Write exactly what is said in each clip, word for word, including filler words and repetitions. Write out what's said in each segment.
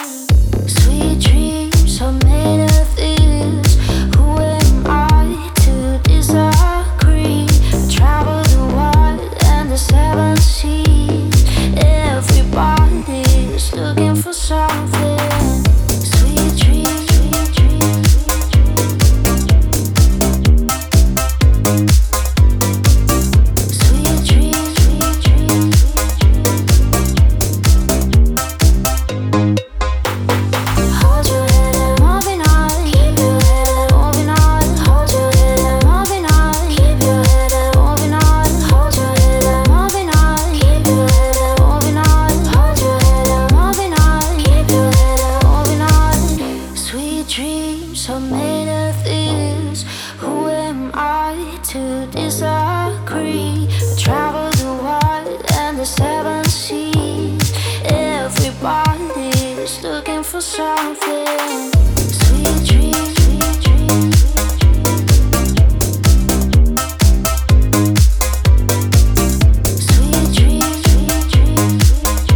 Sweet dreams are made of this. Who am I to disagree? Travel the world and the seven seas. Everybody's looking for something. Sweet dreams, sweet dreams, sweet dreams, sweet dreams, hold your head and moving on. Keep your head and moving on. Hold your head and moving on. Keep your head and moving on. Hold your head and moving on. Keep your head and moving on. Hold your head and moving on. Keep your head and moving on. Sweet dreams are made of this. Who am I to disagree? I travel the world and the seven seas. Everybody's looking for something. Sweet dreams, sweet dreams, sweet dreams, sweet dreams,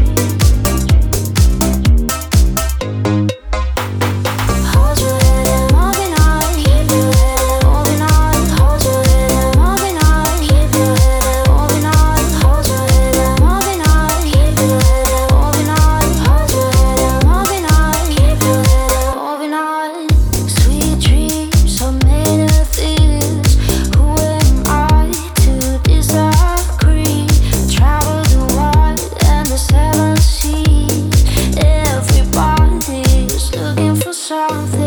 hold your head and moving on. Keep your head and moving on. Hold your head and moving on. Keep your head and moving on. Hold your head and moving on. Keep your head and moving on. Hold your head and moving on. Keep your head and moving on. Sweet dreams are made of this. Who am I to disagree? Travel the world and the seven seas. Everybody's looking for something.